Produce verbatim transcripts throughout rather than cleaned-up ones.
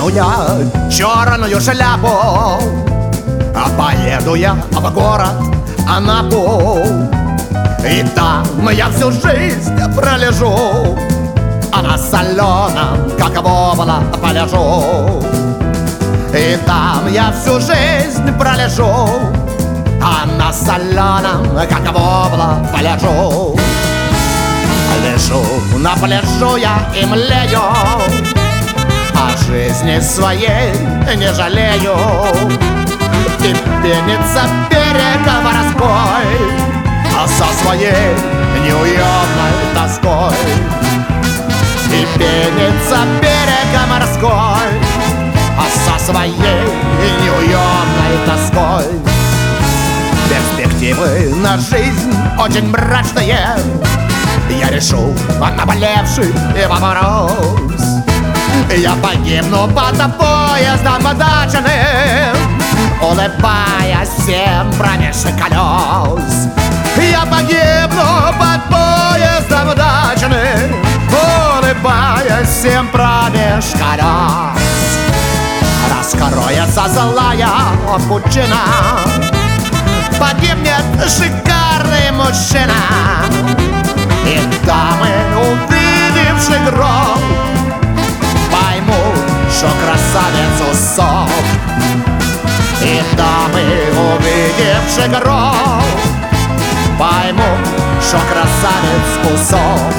Надену я черную шляпу, а поеду я в город Анапу. И там я всю жизнь пролежу, а на соленом, как вобла, полежу. И там я всю жизнь пролежу, а на соленом, как вобла, полежу. Лежу на пляжу я и млею, о жизни своей не жалею. И пенится берег морской, а со своей неуемной тоской. И пенится берег морской, а со своей неуемной тоской. Перспективы на жизнь очень мрачные, я решу наболевший вопрос. Я погибну под поездом дачным, улыбаясь всем промеж колес. Я погибну под поездом дачным, улыбаясь всем промеж колес. Раскроется злая пучина, погибнет шикарный мужчина. И дамы, увидевши гроб, поймут, что красавец усоп. И дамы, увидевши гроб, поймут, что красавец усоп.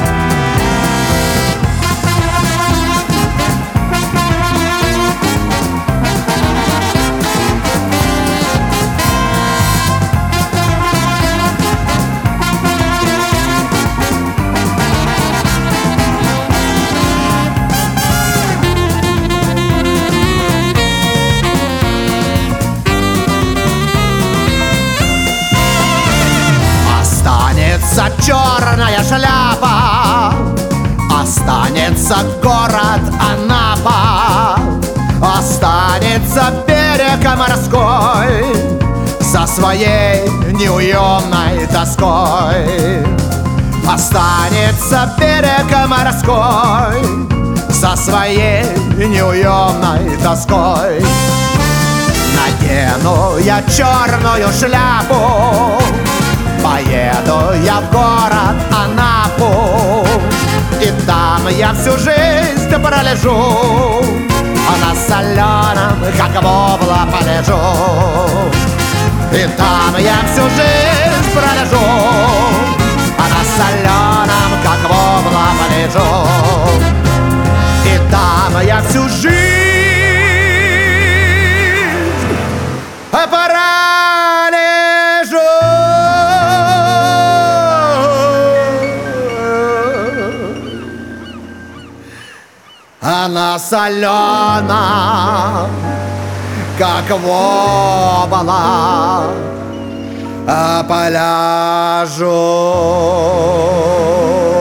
Останется черная шляпа, останется город Анапа, останется берег морской со своей неуемной тоской. Останется берег морской со своей неуемной тоской. Надену я черную шляпу, поеду я в город Анапу. И там я всю жизнь пролежу, а на соленом, как вобла, полежу. И там я всю жизнь пролежу, а на соленом, как вобла, полежу. И там я всю жизнь пролежу. А на соленом, как вобла, поляжу.